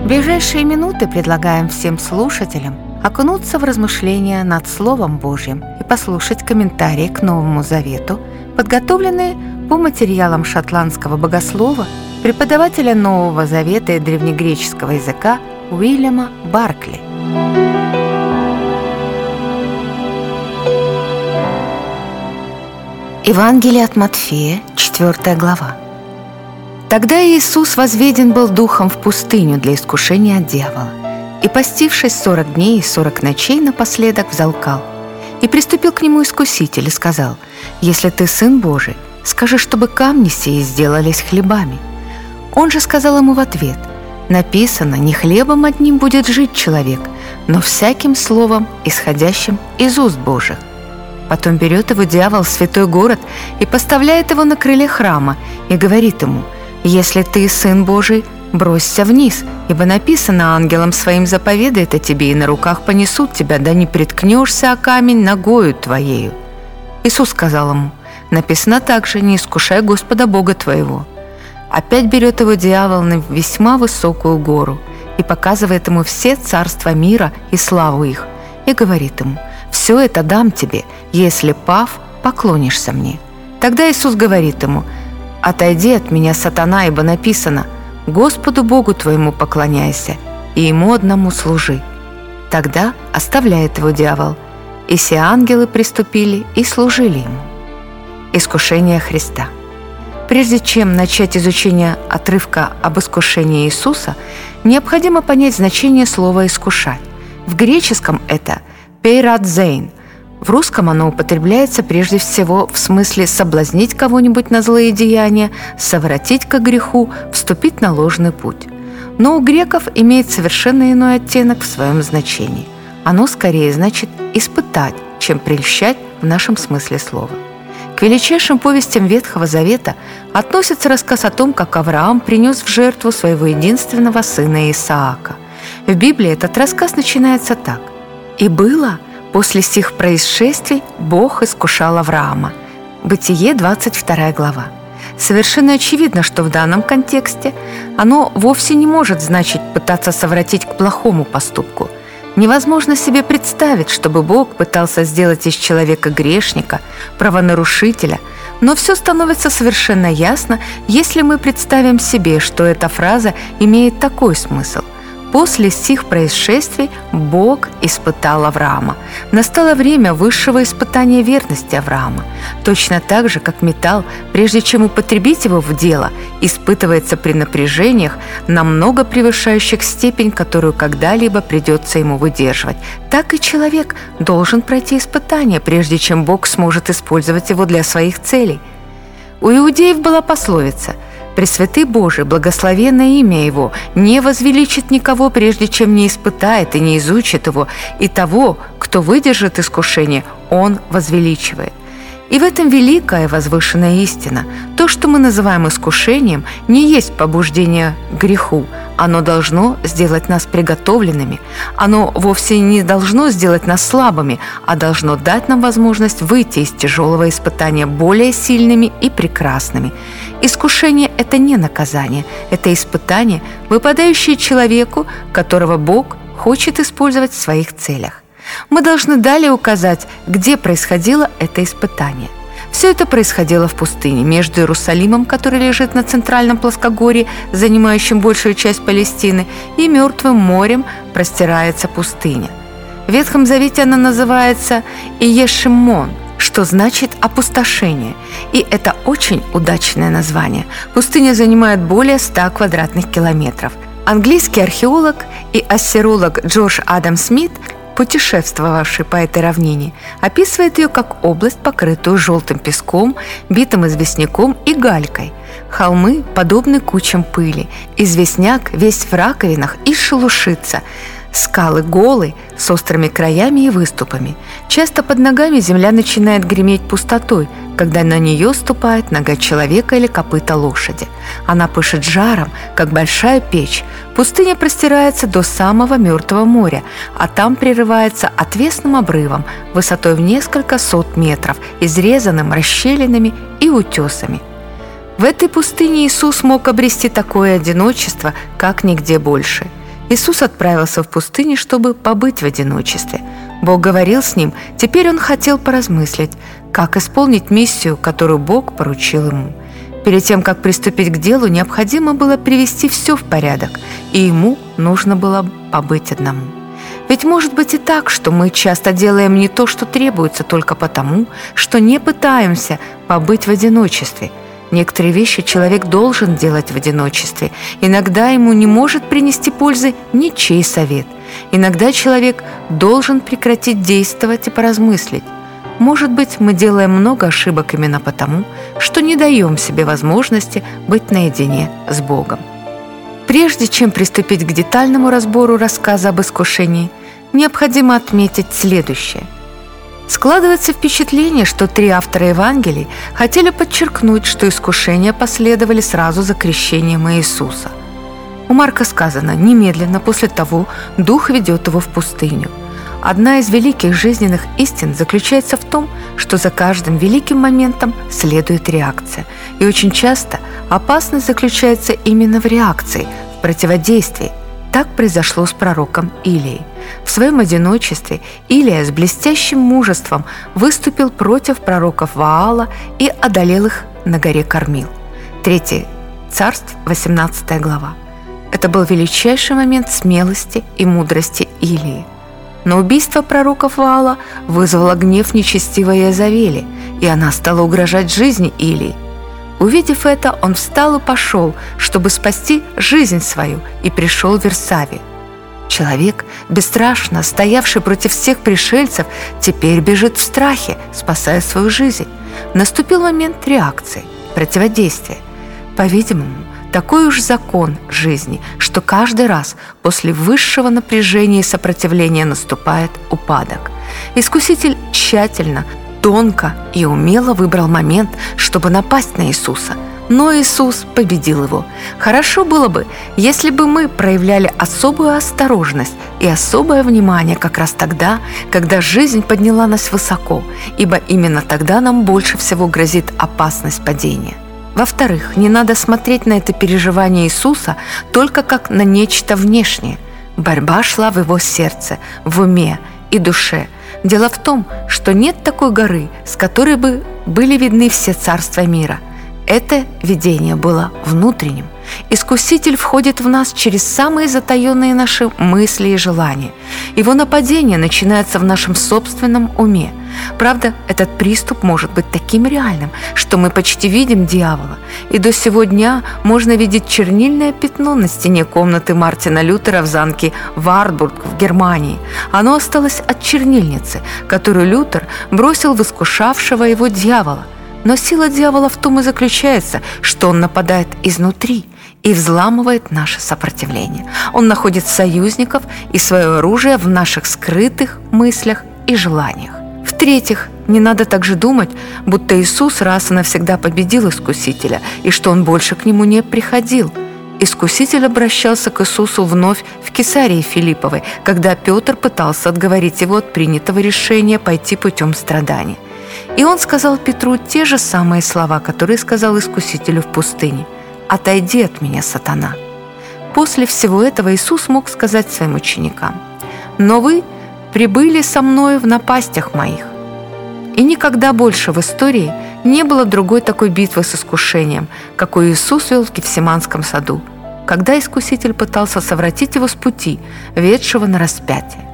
В ближайшие минуты предлагаем всем слушателям окунуться в размышления над Словом Божьим и послушать комментарии к Новому Завету, подготовленные по материалам шотландского богослова, преподавателя Нового Завета и древнегреческого языка Уильяма Баркли. Евангелие от Матфея, 4 глава. Тогда Иисус возведен был духом в пустыню для искушения от дьявола, и, постившись 40 дней и 40 ночей, напоследок взалкал. И приступил к нему искуситель и сказал: «Если ты Сын Божий, скажи, чтобы камни сии сделались хлебами». Он же сказал ему в ответ: «Написано, не хлебом одним будет жить человек, но всяким словом, исходящим из уст Божьих». Потом берет его дьявол в святой город и поставляет его на крыле храма и говорит ему: «Если ты Сын Божий, бросься вниз, ибо написано: ангелом своим заповедает о тебе, и на руках понесут тебя, да не приткнешься о камень ногою твоею». Иисус сказал ему: «Написано также: не искушай Господа Бога твоего». Опять берет его дьявол на весьма высокую гору и показывает ему все царства мира и славу их, и говорит ему: «Все это дам тебе, если, пав, поклонишься мне». Тогда Иисус говорит ему: «Отойди от меня, сатана, ибо написано: Господу Богу твоему поклоняйся, и Ему одному служи». Тогда оставляет его дьявол, и все ангелы приступили и служили ему. Искушение Христа. Прежде чем начать изучение отрывка об искушении Иисуса, необходимо понять значение слова «искушать». В греческом это «пейрадзейн», в русском оно употребляется прежде всего в смысле соблазнить кого-нибудь на злые деяния, совратить ко греху, вступить на ложный путь. Но у греков имеет совершенно иной оттенок в своем значении. Оно скорее значит «испытать», чем «прельщать» в нашем смысле слова. К величайшим повестям Ветхого Завета относится рассказ о том, как Авраам принес в жертву своего единственного сына Исаака. В Библии этот рассказ начинается так: «И было после сих происшествий Бог искушал Авраама». Бытие, 22 глава. Совершенно очевидно, что в данном контексте оно вовсе не может значить пытаться совратить к плохому поступку. Невозможно себе представить, чтобы Бог пытался сделать из человека грешника, правонарушителя, но все становится совершенно ясно, если мы представим себе, что эта фраза имеет такой смысл: «После сих происшествий Бог испытал Авраама». Настало время высшего испытания верности Авраама. Точно так же, как металл, прежде чем употребить его в дело, испытывается при напряжениях, намного превышающих степень, которую когда-либо придется ему выдерживать, так и человек должен пройти испытание, прежде чем Бог сможет использовать его для своих целей. У иудеев была пословица: «Пресвятый Божий, благословенное имя Его, не возвеличит никого, прежде чем не испытает и не изучит его, и того, кто выдержит искушение, Он возвеличивает». И в этом великая возвышенная истина. То, что мы называем искушением, не есть побуждение к греху. Оно должно сделать нас приготовленными. Оно вовсе не должно сделать нас слабыми, а должно дать нам возможность выйти из тяжелого испытания более сильными и прекрасными. Искушение – это не наказание, это испытание, выпадающее человеку, которого Бог хочет использовать в своих целях. Мы должны далее указать, где происходило это испытание. Все это происходило в пустыне, между Иерусалимом, который лежит на центральном плоскогорье, занимающем большую часть Палестины, и Мертвым морем простирается пустыня. В Ветхом Завете она называется Иешимон, что значит «опустошение», и это очень удачное название. Пустыня занимает более 100 квадратных километров. Английский археолог и ассиролог Джордж Адам Смит, путешествовавший по этой равнине, описывает ее как область, покрытую желтым песком, битым известняком и галькой. Холмы подобны кучам пыли, известняк весь в раковинах и шелушится. Скалы голы, с острыми краями и выступами. Часто под ногами земля начинает греметь пустотой, когда на нее ступает нога человека или копыта лошади. Она пышет жаром, как большая печь. Пустыня простирается до самого Мертвого моря, а там прерывается отвесным обрывом высотой в несколько сот метров, изрезанным расщелинами и утесами. В этой пустыне Иисус мог обрести такое одиночество, как нигде больше. Иисус отправился в пустыню, чтобы побыть в одиночестве. Бог говорил с ним, теперь он хотел поразмыслить, как исполнить миссию, которую Бог поручил ему. Перед тем, как приступить к делу, необходимо было привести все в порядок, и ему нужно было побыть одному. Ведь может быть и так, что мы часто делаем не то, что требуется, только потому, что не пытаемся побыть в одиночестве. Некоторые вещи человек должен делать в одиночестве. Иногда ему не может принести пользы ничей совет. Иногда человек должен прекратить действовать и поразмыслить. Может быть, мы делаем много ошибок именно потому, что не даем себе возможности быть наедине с Богом. Прежде чем приступить к детальному разбору рассказа об искушении, необходимо отметить следующее. Складывается впечатление, что 3 автора Евангелий хотели подчеркнуть, что искушения последовали сразу за крещением Иисуса. У Марка сказано: «Немедленно после того Дух ведет его в пустыню». Одна из великих жизненных истин заключается в том, что за каждым великим моментом следует реакция. И очень часто опасность заключается именно в реакции, в противодействии. Так произошло с пророком Илией. В своем одиночестве Илия с блестящим мужеством выступил против пророков Ваала и одолел их на горе Кармил. 3 Царств, 18 глава. Это был величайший момент смелости и мудрости Илии. Но убийство пророков Ваала вызвало гнев нечестивой Иезавели, и она стала угрожать жизни Илии. Увидев это, он встал и пошел, чтобы спасти жизнь свою, и пришел в Вирсавию. Человек, бесстрашно стоявший против всех пришельцев, теперь бежит в страхе, спасая свою жизнь. Наступил момент реакции, противодействия. По-видимому, такой уж закон жизни, что каждый раз после высшего напряжения и сопротивления наступает упадок. Искуситель тщательно, тонко и умело выбрал момент, чтобы напасть на Иисуса. Но Иисус победил его. Хорошо было бы, если бы мы проявляли особую осторожность и особое внимание как раз тогда, когда жизнь подняла нас высоко, ибо именно тогда нам больше всего грозит опасность падения. Во-вторых, не надо смотреть на это переживание Иисуса только как на нечто внешнее. Борьба шла в его сердце, в уме и душе. Дело в том, что нет такой горы, с которой бы были видны все царства мира. Это видение было внутренним. Искуситель входит в нас через самые затаенные наши мысли и желания. Его нападение начинается в нашем собственном уме. Правда, этот приступ может быть таким реальным, что мы почти видим дьявола. И до сего дня можно видеть чернильное пятно на стене комнаты Мартина Лютера в замке Вартбург в Германии. Оно осталось от чернильницы, которую Лютер бросил в искушавшего его дьявола. Но сила дьявола в том и заключается, что он нападает изнутри и взламывает наше сопротивление. Он находит союзников и свое оружие в наших скрытых мыслях и желаниях. В-третьих, не надо также думать, будто Иисус раз и навсегда победил Искусителя и что он больше к нему не приходил. Искуситель обращался к Иисусу вновь в Кесарии Филипповой, когда Петр пытался отговорить его от принятого решения пойти путем страдания. И он сказал Петру те же самые слова, которые сказал Искусителю в пустыне: «Отойди от меня, сатана». После всего этого Иисус мог сказать своим ученикам: «Но вы прибыли со мною в напастях моих». И никогда больше в истории не было другой такой битвы с искушением, какой Иисус вел в Гефсиманском саду, когда Искуситель пытался совратить его с пути, ведшего на распятие.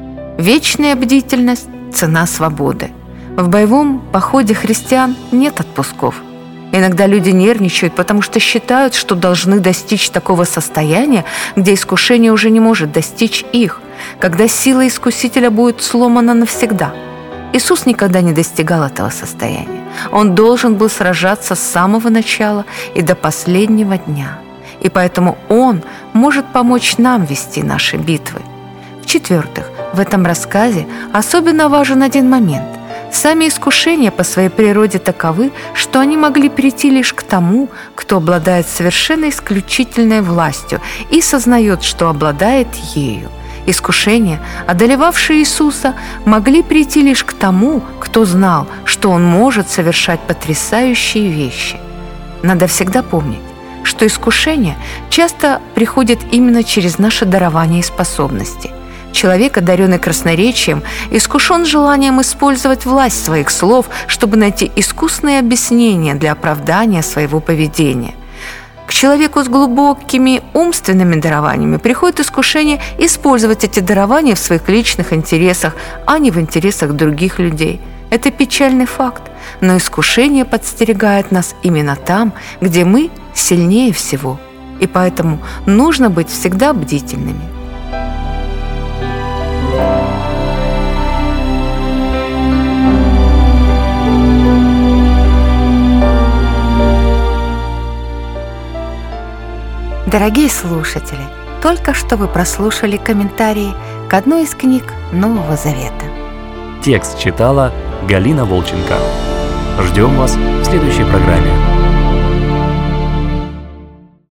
Вечная бдительность – цена свободы. В боевом походе христиан нет отпусков. Иногда люди нервничают, потому что считают, что должны достичь такого состояния, где искушение уже не может достичь их, когда сила Искусителя будет сломана навсегда. Иисус никогда не достигал этого состояния. Он должен был сражаться с самого начала и до последнего дня. И поэтому Он может помочь нам вести наши битвы. В-четвертых, в этом рассказе особенно важен один момент. Сами искушения по своей природе таковы, что они могли прийти лишь к тому, кто обладает совершенно исключительной властью и сознает, что обладает ею. Искушения, одолевавшие Иисуса, могли прийти лишь к тому, кто знал, что Он может совершать потрясающие вещи. Надо всегда помнить, что что искушение часто приходит именно через наше дарование и способности. Человек, одаренный красноречием, искушен желанием использовать власть своих слов, чтобы найти искусные объяснения для оправдания своего поведения. К человеку с глубокими умственными дарованиями приходит искушение использовать эти дарования в своих личных интересах, а не в интересах других людей. Это печальный факт, но искушение подстерегает нас именно там, где мы сильнее всего, и поэтому нужно быть всегда бдительными. Дорогие слушатели, только что вы прослушали комментарии к одной из книг Нового Завета. Текст читала Галина Волченко. Ждем вас в следующей программе.